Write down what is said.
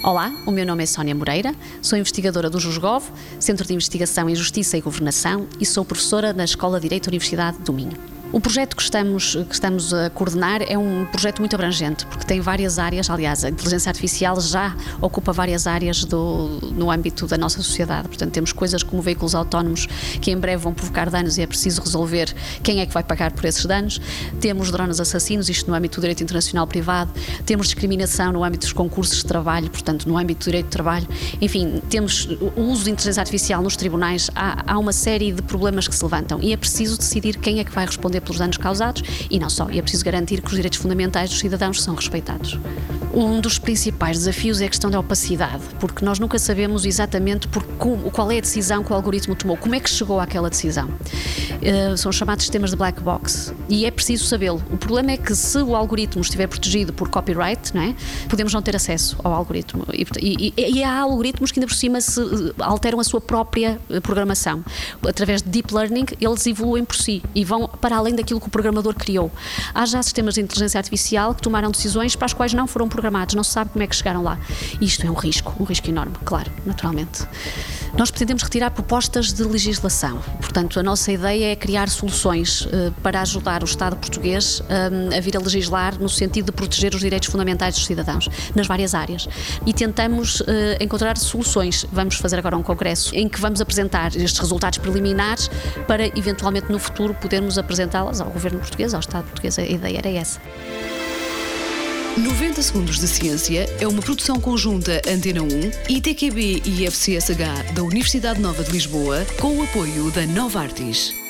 Olá, o meu nome é Sónia Moreira, sou investigadora do JUSGOV, Centro de Investigação em Justiça e Governação, e sou professora na Escola de Direito da Universidade do Minho. O projeto que estamos a coordenar é um projeto muito abrangente, porque tem várias áreas. Aliás, a inteligência artificial já ocupa várias áreas no âmbito da nossa sociedade. Portanto, temos coisas como veículos autónomos que em breve vão provocar danos e é preciso resolver quem é que vai pagar por esses danos. Temos drones assassinos, isto no âmbito do direito internacional privado. Temos discriminação no âmbito dos concursos de trabalho, portanto, no âmbito do direito de trabalho. Enfim, temos o uso de inteligência artificial nos tribunais. Há uma série de problemas que se levantam e é preciso decidir quem é que vai responder pelos danos causados e não só, e é preciso garantir que os direitos fundamentais dos cidadãos são respeitados. Um dos principais desafios é a questão da opacidade, porque nós nunca sabemos exatamente qual é a decisão que o algoritmo tomou, como é que chegou àquela decisão. São chamados sistemas de black box e é preciso sabê-lo. O problema é que se o algoritmo estiver protegido por copyright, não é? Podemos não ter acesso ao algoritmo e há algoritmos que ainda por cima se alteram a sua própria programação. Através de deep learning eles evoluem por si e vão para além daquilo que o programador criou. Há já sistemas de inteligência artificial que tomaram decisões para as quais não foram programados, não se sabe como é que chegaram lá. E isto é um risco enorme, claro, naturalmente. Nós pretendemos retirar propostas de legislação. Portanto, a nossa ideia é criar soluções para ajudar o Estado português a vir a legislar no sentido de proteger os direitos fundamentais dos cidadãos, nas várias áreas. E tentamos encontrar soluções. Vamos fazer agora um congresso em que vamos apresentar estes resultados preliminares para, eventualmente, no futuro, podermos apresentá-las ao Governo português, ao Estado português. A ideia era essa. 90 Segundos de Ciência é uma produção conjunta Antena 1, ITQB e FCSH da Universidade Nova de Lisboa, com o apoio da Novartis.